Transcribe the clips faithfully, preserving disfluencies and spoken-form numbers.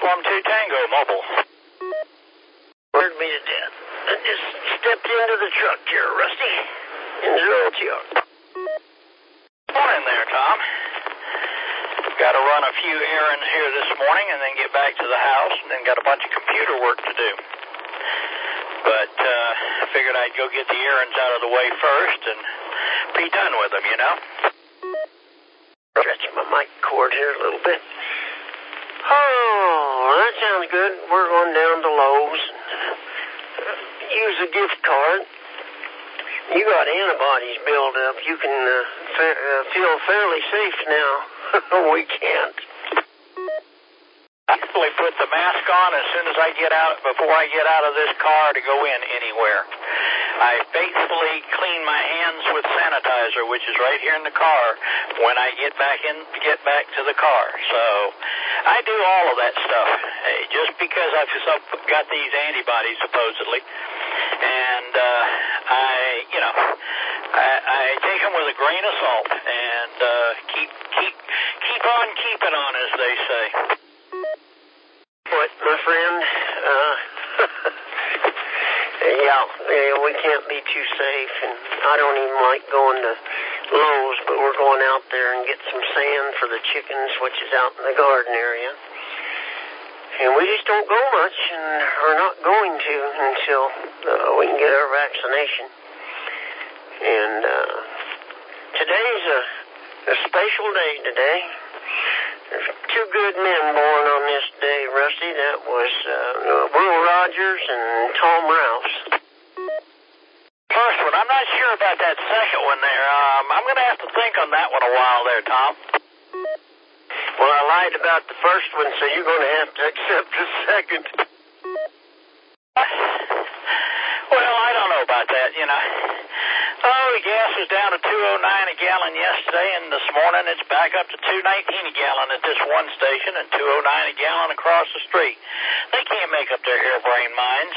Form two Tango Mobile. Scared me to death. I just stepped into the truck here, Rusty. In zero T R. Morning there, Tom. Got to run a few errands here this morning and then get back to the house, and then got a bunch of computer work to do. But uh, I figured I'd go get the errands out of the way first and be done with them, you know? Stretch my mic cord here a little bit. Oh, that sounds good. We're going down to Lowe's. Use a gift card. You got antibodies built up. You can uh, fa- uh, feel fairly safe now. We can't. I usually put the mask on as soon as I get out, before I get out of this car to go in anywhere. I faithfully clean my hands with sanitizer, which is right here in the car, when I get back in, get back to the car. So I do all of that stuff, hey, just because I've got these antibodies, supposedly. And uh, I, you know, I, I take them with a grain of salt and uh, keep, keep, keep on keeping on, as they say. What, my friend? Uh, yeah, yeah, we can't be too safe, and I don't even like going to Lowe's, but we're going out there and get some sand for the chickens, which is out in the garden area. And we just don't go much, and are not going to until uh, we can get our vaccination. And uh, today's a, a special day today. There's two good men born on this day, Rusty. That was uh, Will Rogers and Tom Rouse. First one, I'm not sure about that second one there. Um, I'm going to have to think on that one a while there, Tom. Well, I lied about the first one, so you're going to have to accept the second. Well, I don't know about that, you know. Oh, the gas was down to two oh nine a gallon yesterday, and this morning it's back up to two nineteen a gallon at this one station and two oh nine a gallon across the street. They can't make up their harebrained minds.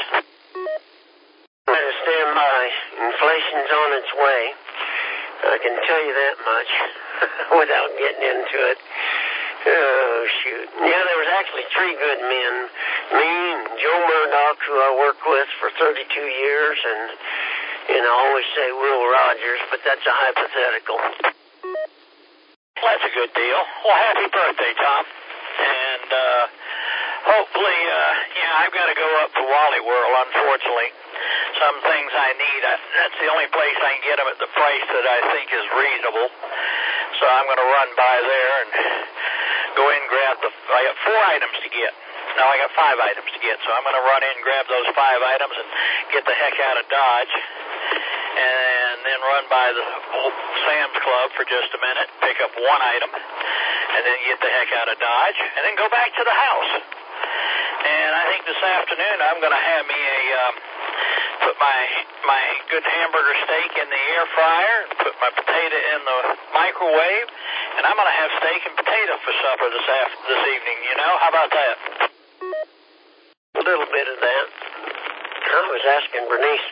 Better stand by. Inflation's on its way. I can tell you that much without getting into it. Oh, shoot. Yeah, there was actually three good men. Me and Joe Murdoch, who I worked with for thirty-two years, and, and I always say Will Rogers, but that's a hypothetical. Well, that's a good deal. Well, happy birthday, Tom. And uh, hopefully, uh, yeah, I've got to go up to Wally World, unfortunately. Some things I need, I, that's the only place I can get them at the price that I think is reasonable. So I'm going to run by there and go in and grab the, I got four items to get. No, I got five items to get, so I'm going to run in and grab those five items and get the heck out of Dodge. And then run by the old Sam's Club for just a minute, pick up one item, and then get the heck out of Dodge, and then go back to the house. And I think this afternoon I'm going to have me a, um, put my my good hamburger steak in the air fryer, put my potato in the microwave, and I'm going to have steak and potato for supper this after, this evening, you know? How about that? A little bit of that. I was asking Bernice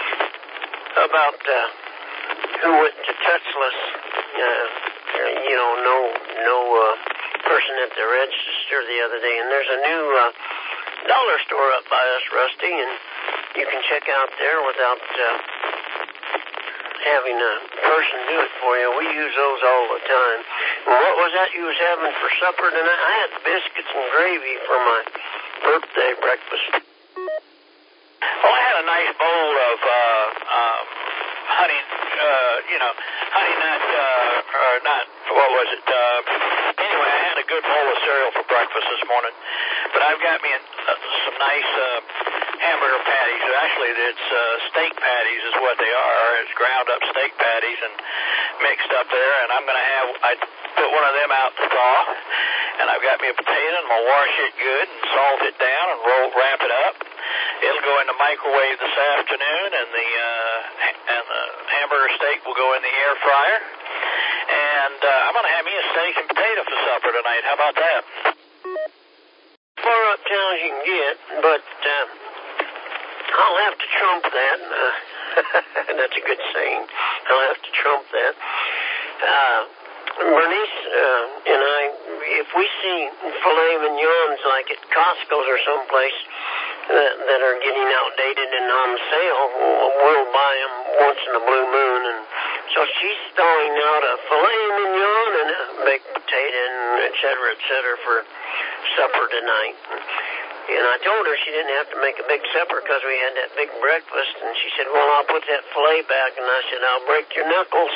about uh, who went to Touchless. Uh, you know, no no uh, person at the register the other day, and there's a new uh, dollar store up by us, Rusty, and you can check out there without uh, having a person do it for you. We use those all the time. And what was that you was having for supper tonight? I had biscuits and gravy for my birthday breakfast. Well, I had a nice bowl of uh, um, honey, uh, you know, honey nut, uh, or not, what was it? Uh, anyway, I had a good bowl of cereal for breakfast this morning. But I've got me a, uh, some nice uh, hamburger patties. Actually, it's uh, steak patties is what they are. It's ground up steak patties and mixed up there. And I'm going to have, I put one of them out to thaw. And I've got me a potato, and I'm going to wash it good and salt it down and roll, wrap it up. It'll go in the microwave this afternoon, and the uh, and the hamburger steak will go in the air fryer. And uh, I'm going to have me a steak and potato for supper tonight. How about that? Far uptown as you can get, but uh, I'll have to trump that. Uh, that's a good saying. I'll have to trump that. Uh, Bernice uh, and I, if if we see filet mignons like at Costco's or someplace that, that are getting outdated and on sale, we'll buy them once in a blue moon. And so she's thawing out a filet mignon and a baked potato and et cetera, et cetera for supper tonight. And I told her she didn't have to make a big supper because we had that big breakfast. And she said, well, I'll put that filet back. And I said, I'll break your knuckles.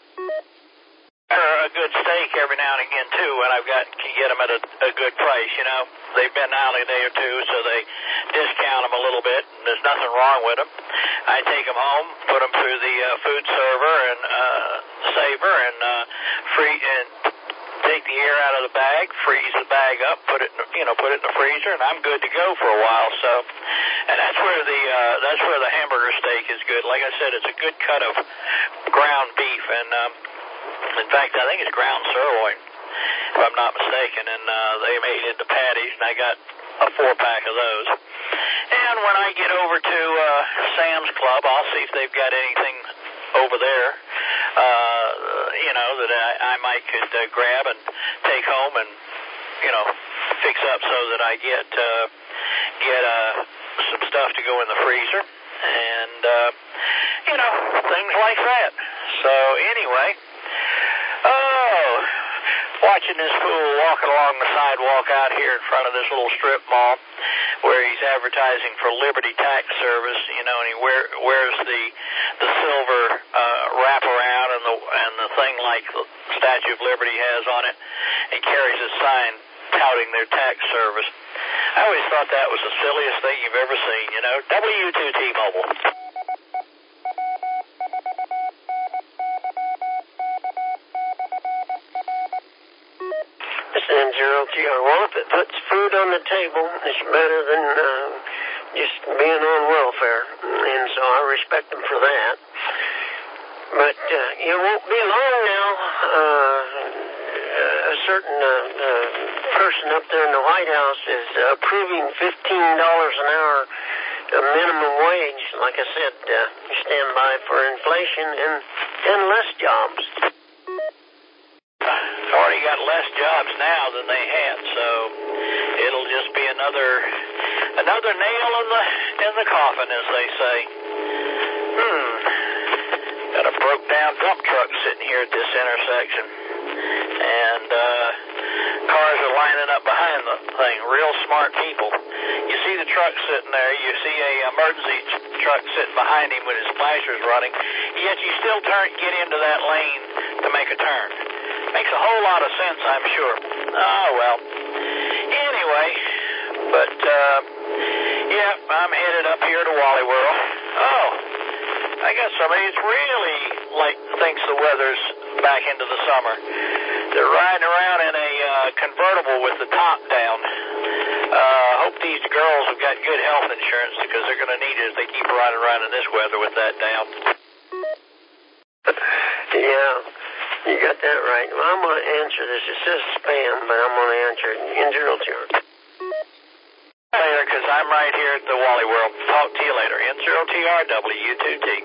A good steak every now and again, too, and I've got can get them at a, a good price, you know. They've been out a day or two, so they discount them a little bit. And there's nothing wrong with them. I take them home, put them through the uh, food server and uh, saver, and uh, free and take the air out of the bag, freeze the bag up, put it, in, you know, put it in the freezer, and I'm good to go for a while. So, and that's where the uh, that's where the hamburger steak is good. Like I said, it's a good cut of ground beef, and um, in fact, I think it's ground sirloin, if I'm not mistaken. And uh, they made it into patties, and I got a four pack of those. And when I get over to uh, Sam's Club, I'll see if they've got anything over there, uh, you know, that I, I might could uh, grab and take home and, you know, fix up so that I get uh, get uh, some stuff to go in the freezer and, uh, you know, things like that. So anyway, oh, watching this fool walking along the sidewalk out here in front of this little strip mall where he's advertising for Liberty Tax Service, you know, and he wear, wears the the silver uh, wraparound and the and the thing like the Statue of Liberty has on it, and carries a sign touting their tax service. I always thought that was the silliest thing you've ever seen, you know. W two T-Mobile. N zero T R. Well, if it puts food on the table, it's better than uh, just being on welfare. And so I respect them for that. But uh, it won't be long now. Uh, a certain uh, uh, person up there in the White House is approving fifteen dollars an hour uh, minimum wage. Like I said, uh, stand by for inflation and, and less jobs. Already got less jobs now than they had, so it'll just be another another nail in the in the coffin, as they say. Hmm. Got a broke down dump truck sitting here at this intersection, and uh, cars are lining up behind the thing. Real smart people. You see the truck sitting there. You see a emergency truck sitting behind him with his flashers running. Yet you still turn get into that lane to make a turn. Makes a whole lot of sense, I'm sure. Oh, well. Anyway, but, uh, yeah, I'm headed up here to Wally World. Oh, I got somebody that's really, like, thinks the weather's back into the summer. They're riding around in a uh, convertible with the top down. Uh, hope these girls have got good health insurance because they're going to need it if they keep riding around in this weather with that down. Yeah. You got that right. Well, I'm going to answer this. It says spam, but I'm going to answer it. N zero T R. Later, because I'm right here at the Wally World. Talk to you later. N zero T R W two T.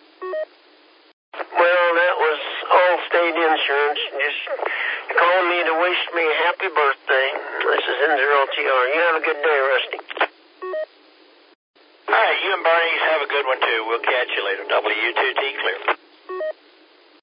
Well, that was Allstate Insurance. Just calling me to wish me a happy birthday. This is N zero T R. You have a good day, Rusty. All right, you and Bernice have a good one, too. We'll catch you later. W two T clear.